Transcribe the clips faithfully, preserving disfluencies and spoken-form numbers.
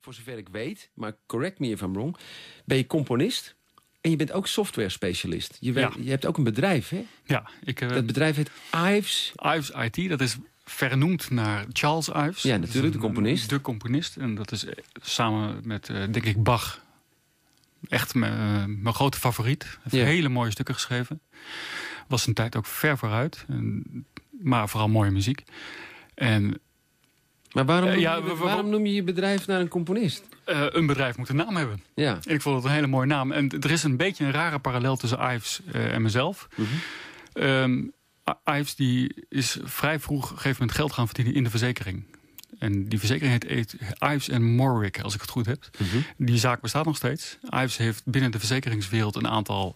voor zover ik weet, maar correct me if I'm wrong, ben je componist en je bent ook software specialist. Je, ja. je hebt ook een bedrijf, hè? Ja. Ik, uh, dat bedrijf heet Ives. Ives I T, dat is vernoemd naar Charles Ives. Ja, natuurlijk, de componist. De componist. En dat is samen met, uh, denk ik, Bach echt mijn, uh, mijn grote favoriet. Hij heeft ja. hele mooie stukken geschreven. Was zijn tijd ook ver vooruit. En, maar vooral mooie muziek. En, maar waarom, noem, uh, ja, je, waarom noem je je bedrijf naar een componist? Uh, een bedrijf moet een naam hebben. Ja. En ik vond het een hele mooie naam. En er is een beetje een rare parallel tussen Ives uh, en mezelf. Mm-hmm. Um, Ives die is vrij vroeg op een gegeven moment geld gaan verdienen in de verzekering. En die verzekering heet Ives en Morwick, als ik het goed heb. Mm-hmm. Die zaak bestaat nog steeds. Ives heeft binnen de verzekeringswereld een aantal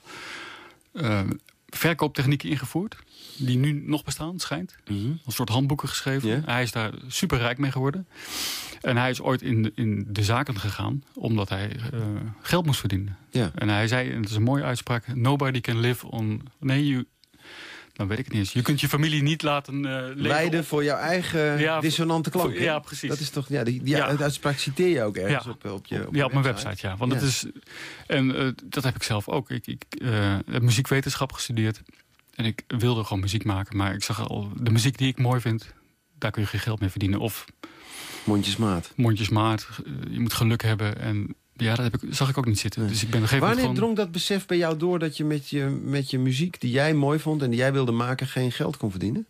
uh, verkooptechnieken ingevoerd. Die nu nog bestaan, schijnt. Mm-hmm. Een soort handboeken geschreven. Yeah. Hij is daar superrijk mee geworden. En hij is ooit in de, in de zaken gegaan, omdat hij uh, geld moest verdienen. Yeah. En hij zei, en het is een mooie uitspraak, nobody can live on... Nee, you... Dan weet ik het niet eens. Je kunt je familie niet laten uh, leven... Leiden voor jouw eigen ja, dissonante klank. Ja, precies. Dat is toch, ja, die, die ja. uitspraak citeer je ook ergens ja. op, op je op Ja, op mijn website, website, ja. Want ja. Dat is, en uh, dat heb ik zelf ook. Ik, ik uh, heb muziekwetenschap gestudeerd. En ik wilde gewoon muziek maken. Maar ik zag al, de muziek die ik mooi vind, daar kun je geen geld mee verdienen. Of mondjesmaat. Mondjesmaat. Je moet geluk hebben. En ja, dat heb ik, zag ik ook niet zitten. Dus ik ben Wanneer gewoon... drong dat besef bij jou door dat je met, je met je muziek die jij mooi vond en die jij wilde maken geen geld kon verdienen?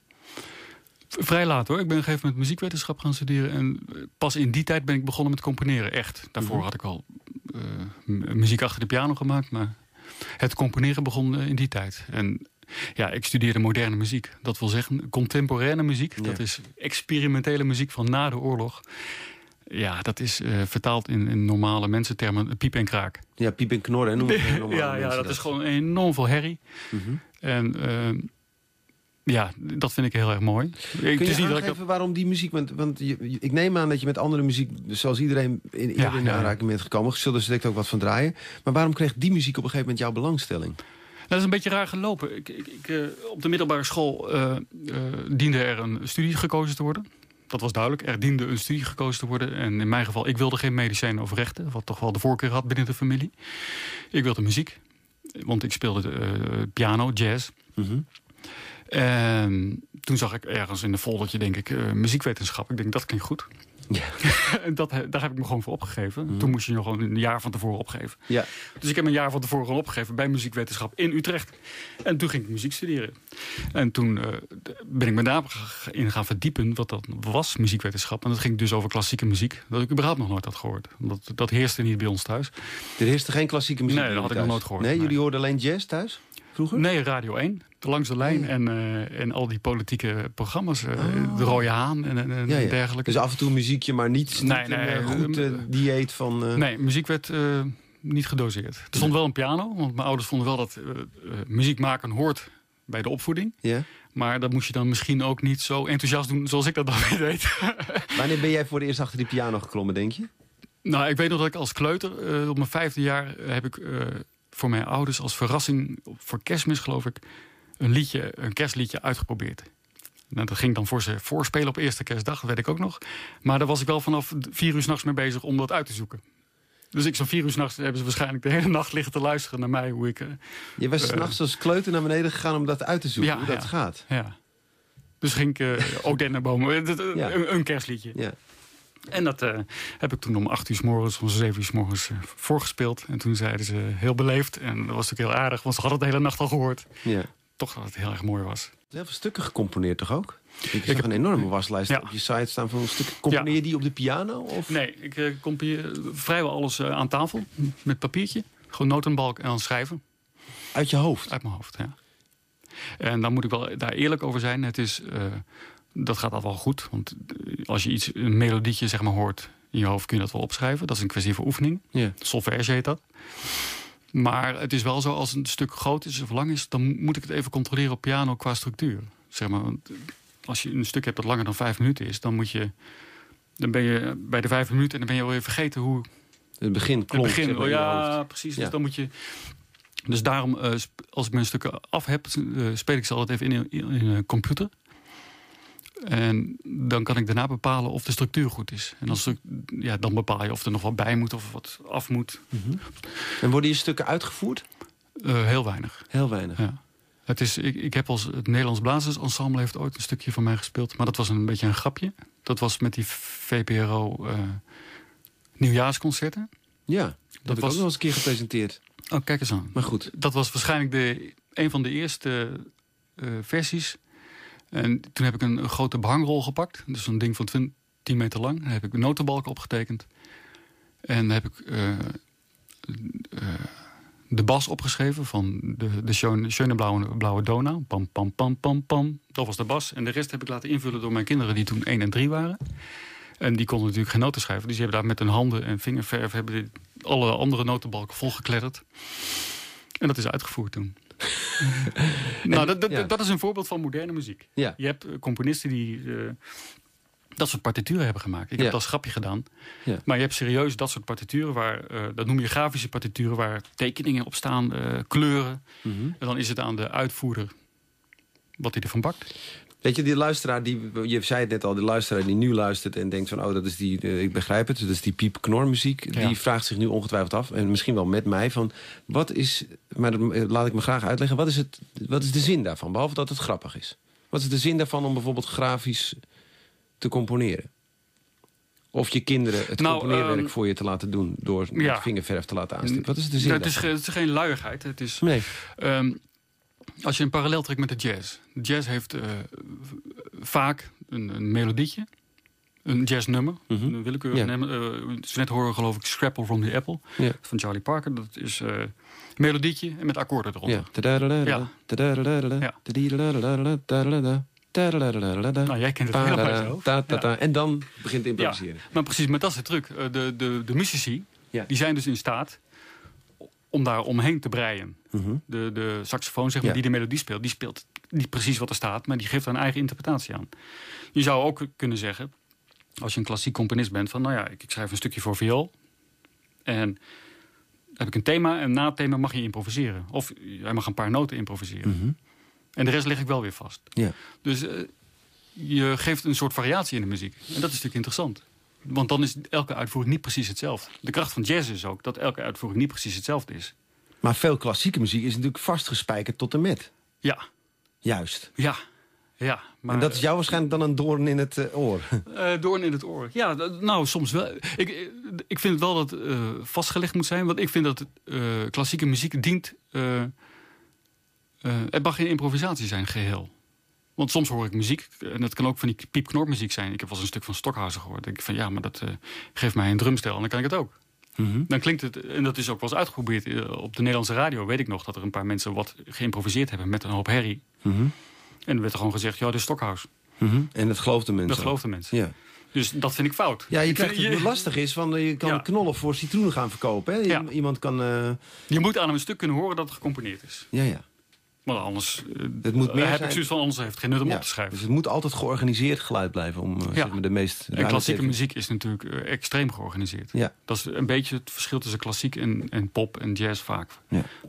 Vrij laat hoor. Ik ben op een gegeven moment muziekwetenschap gaan studeren. En pas in die tijd ben ik begonnen met componeren. Echt. Daarvoor mm-hmm. had ik al uh, muziek achter de piano gemaakt. Maar het componeren begon uh, in die tijd. En ja, ik studeerde moderne muziek. Dat wil zeggen contemporaine muziek. Ja. Dat is experimentele muziek van na de oorlog. Ja, dat is uh, vertaald in, in normale mensentermen piep en kraak. Ja, piep en knorren. Noem het normale ja, ja, dat, dat is gewoon enorm veel herrie. Mm-hmm. En uh, ja, dat vind ik heel erg mooi. Kun je aangeven dat ik... waarom die muziek... Want, want je, ik neem aan dat je met andere muziek, zoals iedereen in, in, ja, in ja, aanraking bent gekomen. Zullen er direct ook wat van draaien. Maar waarom kreeg die muziek op een gegeven moment jouw belangstelling? Dat is een beetje raar gelopen. Ik, ik, ik, uh, op de middelbare school uh, uh, diende er een studie gekozen te worden. Dat was duidelijk. Er diende een studie gekozen te worden. En in mijn geval, ik wilde geen medicijn of rechten. Wat toch wel de voorkeur had binnen de familie. Ik wilde muziek. Want ik speelde uh, piano, jazz. Mm-hmm. En toen zag ik ergens in een foldertje, denk ik, uh, muziekwetenschap. Ik denk, dat klinkt goed. Ja. dat, daar heb ik me gewoon voor opgegeven. Mm. Toen moest je nog gewoon een jaar van tevoren opgeven. Ja. Dus ik heb een jaar van tevoren gewoon opgegeven bij muziekwetenschap in Utrecht. En toen ging ik muziek studeren. En toen uh, ben ik me daarin gaan verdiepen wat dat was, muziekwetenschap. En dat ging dus over klassieke muziek. Dat ik überhaupt nog nooit had gehoord. Dat, dat heerste niet bij ons thuis. Er heerste geen klassieke muziek? Nee, dat had ik nog nooit gehoord. Nee, nee. Jullie hoorden alleen jazz thuis? Vroeger? Nee, Radio één. Langs de lijn en, uh, en al die politieke programma's. Uh, oh. De Rode Haan en, en ja, ja. dergelijke. Dus af en toe muziekje, maar niet, nee, niet nee, een goed uh, dieet van... Uh... Nee, muziek werd uh, niet gedoseerd. Er stond wel een piano, want mijn ouders vonden wel dat uh, uh, muziek maken hoort bij de opvoeding. Ja. Maar dat moest je dan misschien ook niet zo enthousiast doen zoals ik dat dan weer deed. Wanneer ben jij voor het eerst achter die piano geklommen, denk je? Nou, ik weet nog dat ik als kleuter, uh, op mijn vijfde jaar, uh, heb ik uh, voor mijn ouders als verrassing, voor Kerstmis geloof ik, een liedje, een kerstliedje uitgeprobeerd. Nou, dat ging dan voor ze voorspelen op eerste kerstdag, dat weet ik ook nog. Maar daar was ik wel vanaf vier uur 's nachts mee bezig om dat uit te zoeken. Dus ik zo'n vier uur 's nachts hebben ze waarschijnlijk de hele nacht liggen te luisteren naar mij. Hoe ik, uh, je was 's nachts als kleuter naar beneden gegaan om dat uit te zoeken, ja, hoe dat ja, gaat. Ja. Dus ging ik uh, ook dennenbomen, ja. een, een kerstliedje. Ja. En dat uh, heb ik toen om acht uur 's morgens, om zeven uur 's morgens uh, voorgespeeld. En toen zeiden ze heel beleefd. En dat was natuurlijk heel aardig, want ze hadden het de hele nacht al gehoord. Ja. Toch dat het heel erg mooi was. Heel veel stukken gecomponeerd toch ook? Ik heb een enorme waslijst ja. op je site staan van stukken. Componeer je ja. die op de piano? Of? Nee, ik uh, componeer vrijwel alles uh, aan tafel. Met papiertje. Gewoon notenbalk en dan schrijven. Uit je hoofd? Uit mijn hoofd, ja. En dan moet ik wel daar eerlijk over zijn. Het is, uh, dat gaat al wel goed. Want als je iets, een melodietje zeg maar, hoort in je hoofd, kun je dat wel opschrijven. Dat is een kwestie van oefening. Ja. Solfège heet dat. Maar het is wel zo, als een stuk groot is of lang is, dan moet ik het even controleren op piano qua structuur. Zeg maar, als je een stuk hebt dat langer dan vijf minuten is, dan moet je, dan ben je bij de vijf minuten en dan ben je alweer vergeten hoe het begin klonk. Het begin, oh, ja, precies. Ja. Dus dan moet je. Dus daarom, uh, als ik mijn stukken af heb, uh, speel ik ze altijd even in een, in een computer. En dan kan ik daarna bepalen of de structuur goed is. En als, ja, dan bepaal je of er nog wat bij moet of wat af moet. Mm-hmm. En worden je stukken uitgevoerd? Uh, heel weinig. Heel weinig? Ja. Het is, ik, ik heb als het Nederlands Blazersensemble heeft ooit een stukje van mij gespeeld. Maar dat was een beetje een grapje. Dat was met die V P R O uh, nieuwjaarsconcerten. Ja, dat, dat heb ik was... ook nog eens een keer gepresenteerd. Oh, kijk eens aan. Maar goed. Dat was waarschijnlijk de, een van de eerste uh, versies. En toen heb ik een, een grote behangrol gepakt. Dus een ding van tien meter lang. Daar heb ik notenbalken opgetekend. En daar heb ik uh, uh, de bas opgeschreven van de, de Schöne, Schöne Blauwe, Blauwe Donau. Pam, pam, pam, pam, pam. Dat was de bas. En de rest heb ik laten invullen door mijn kinderen die toen één en drie waren. En die konden natuurlijk geen noten schrijven. Dus die hebben daar met hun handen en vingerverf hebben die alle andere notenbalken volgekletterd. En dat is uitgevoerd toen. nou, dat, dat, ja. dat is een voorbeeld van moderne muziek. Ja. Je hebt uh, componisten die uh, dat soort partituren hebben gemaakt. Ik heb ja. het als grapje gedaan. Ja. Maar je hebt serieus dat soort partituren, waar, uh, dat noem je grafische partituren, waar tekeningen op staan, uh, kleuren. Mm-hmm. En dan is het aan de uitvoerder wat hij ervan bakt. Weet je, die luisteraar, die, je zei het net al, die luisteraar die nu luistert en denkt van, oh, dat is die, uh, ik begrijp het, dat is die piep-knormuziek. Ja. Die vraagt zich nu ongetwijfeld af, en misschien wel met mij, van, wat is, maar dat, uh, laat ik me graag uitleggen, wat is, het, wat is de zin daarvan, behalve dat het grappig is? Wat is de zin daarvan om bijvoorbeeld grafisch te componeren? Of je kinderen het nou, componeerwerk um, voor je te laten doen, door ja. met vingerverf te laten aanstippen? Wat is de zin nou, het, is, het is geen luiigheid, het is... Nee. Um, Als je een parallel trekt met de jazz. De jazz heeft uh, vaak een, een melodietje. Een jazznummer. Mm-hmm. Een willekeurig ja. nummer. Uh, ze net horen geloof ik Scrapple from the Apple. Ja. Van Charlie Parker. Dat is uh, een melodietje en met akkoorden eronder. Ja. Nou, jij kent het helemaal zo. Ja. En dan begint te improviseren. Ja, maar precies, maar dat is de truc. De, de, de musici, ja. die zijn dus in staat om daar omheen te breien. Mm-hmm. De, de saxofoon, zeg maar, ja. die de melodie speelt, die speelt niet precies wat er staat, maar die geeft er een eigen interpretatie aan. Je zou ook kunnen zeggen, als je een klassiek componist bent, van nou ja, ik, ik schrijf een stukje voor viool. En heb ik een thema en na het thema mag je improviseren. Of jij mag een paar noten improviseren. Mm-hmm. En de rest leg ik wel weer vast. Ja. Dus uh, je geeft een soort variatie in de muziek. En dat is natuurlijk interessant. Want dan is elke uitvoering niet precies hetzelfde. De kracht van jazz is ook dat elke uitvoering niet precies hetzelfde is. Maar veel klassieke muziek is natuurlijk vastgespijkerd tot en met. Ja. Juist. Ja. Ja, maar, en dat is jou waarschijnlijk dan een doorn in het uh, oor? Uh, doorn in het oor. Ja, d- nou, soms wel. Ik, ik vind wel dat het uh, vastgelegd moet zijn. Want ik vind dat uh, klassieke muziek dient... Uh, uh, het mag geen improvisatie zijn, geheel. Want soms hoor ik muziek, en dat kan ook van die piepknormuziek zijn. Ik heb wel eens een stuk van Stockhausen gehoord. Dan denk ik van, ja, maar dat uh, geeft mij een drumstel en dan kan ik het ook. Mm-hmm. Dan klinkt het, en dat is ook wel eens uitgeprobeerd. Uh, op de Nederlandse radio weet ik nog dat er een paar mensen wat geïmproviseerd hebben met een hoop herrie. Mm-hmm. En er werd er gewoon gezegd, ja, dit is Stockhausen. Mm-hmm. En dat geloofden mensen. Dat geloofden mensen. Ja. Dus dat vind ik fout. Ja, je ik krijgt, vind, het lastig is, van, je kan ja. knollen voor citroenen gaan verkopen. Hè? Ja. Iemand kan... Uh... Je moet aan een stuk kunnen horen dat het gecomponeerd is. Ja, ja. Maar anders het moet meer heb zijn. ik zoiets van, anders heeft het geen nut om ja, op te schrijven. Dus het moet altijd georganiseerd geluid blijven. Om, ja. zeg maar, de meest en klassieke muziek is natuurlijk uh, extreem georganiseerd. Ja. Dat is een beetje het verschil tussen klassiek en, en pop en jazz vaak. Ja.